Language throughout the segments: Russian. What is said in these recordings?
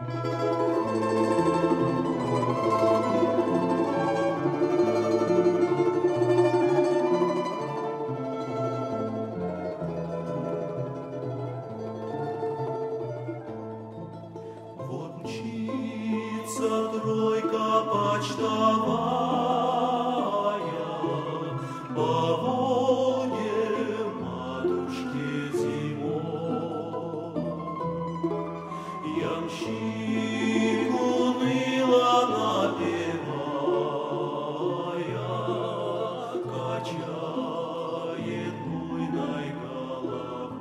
Вот мчится тройка почтовая по Волге матушке зимой. Ямщик уныло напевая качает буйной головой.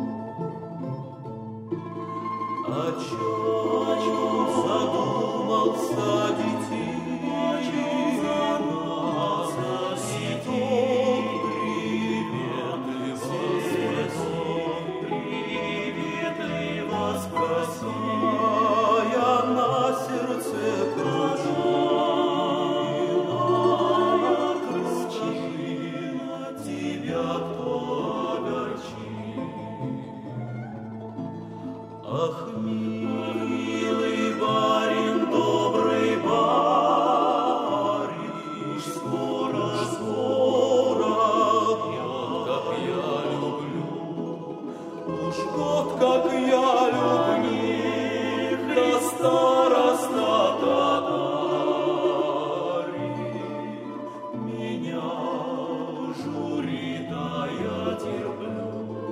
О чем задумался детина, и тот приветливо спросая на сердце кружина, тебя кто огорчит? Ах, милый барин, добрый барин, скоро, как я люблю, уж год, как я люблю, да староста татарин меня журит, а я терплю.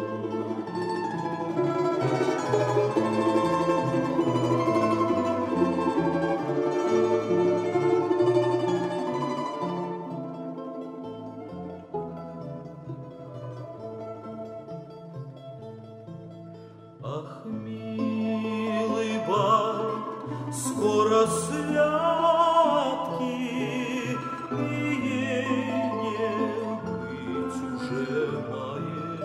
Ах, милый барин, скоро святки, и ей не быть уже моей.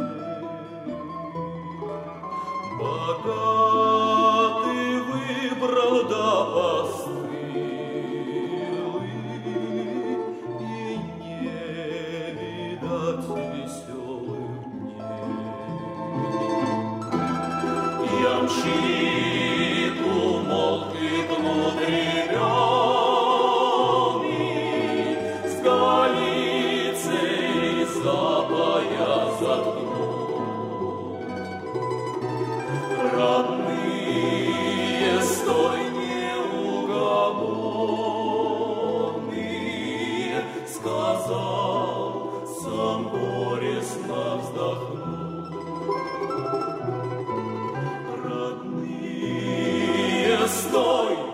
Богатый выбрал да постылый, и не видать веселых дней. Ямщик умолк и кнут ребёный с голицей за пояс заткнул. Родные, стой неугомонные, сказал, сам горестно вздохнул. Родные, стой!